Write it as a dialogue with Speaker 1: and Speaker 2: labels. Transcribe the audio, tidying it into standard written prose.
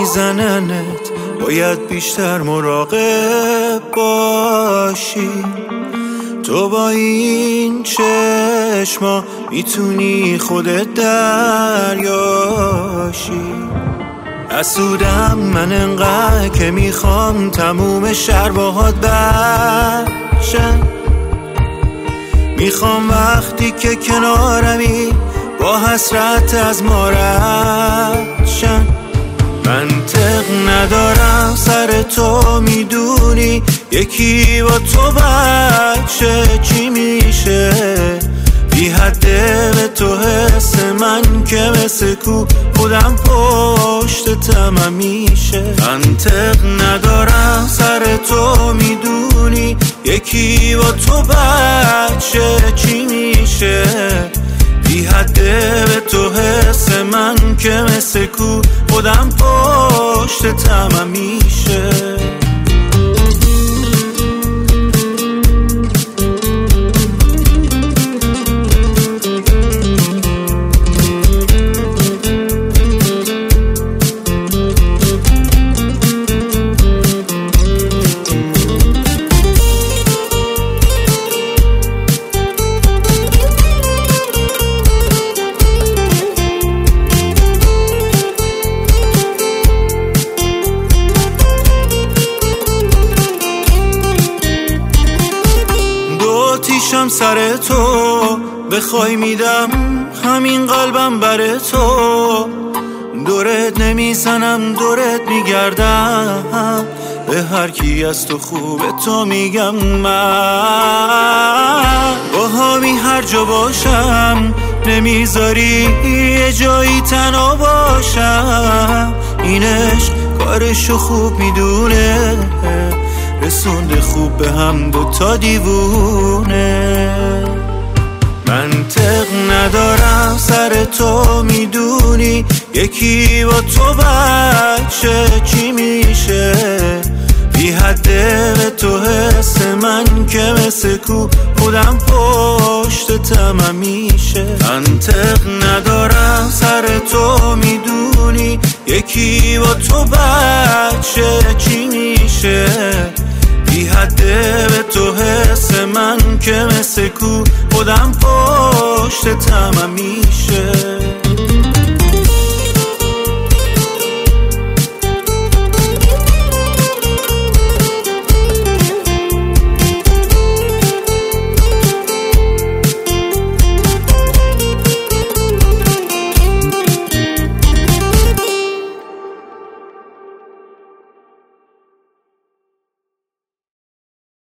Speaker 1: میزننت باید بیشتر مراقب باشی. تو با این چشما میتونی خودت دریاشی. حسودم من انقدر که میخوام تموم شهر باهات بشن. میخوام وقتی که کنارمی با حسرت از ما رد شن. منطق ندارم سر تو میدونی یکی با تو بچه چی میشه. بی حده به تو حس من که مثل کو خودم پشتتم میشه. منطق ندارم سر تو میدونی یکی با تو بچه چی میشه. بی حده به تو حس من که مثل کو خودم پشتتم میشه. آتیشم سر تو بخوای میدم همین قلبم بر تو. دورت نمیزنم دورت میگردم به هر کی از تو خوبه تو میگم. من با همی هر جا باشم نمیذاری یه جایی تنها باشم. این عشق کارشو خوب میدونه رسونده خوب به هم دوتا دیوونه. منطق ندارم سر تو میدونی یکی با تو بچه چی میشه. بی حده به تو حس من که مثل کو خودم پشتتم میشه. منطق ندارم سر تو میدونی یکی با تو بچه چی میشه. بی حده به تو حس من که مثل کو خودم پشتتم میشه.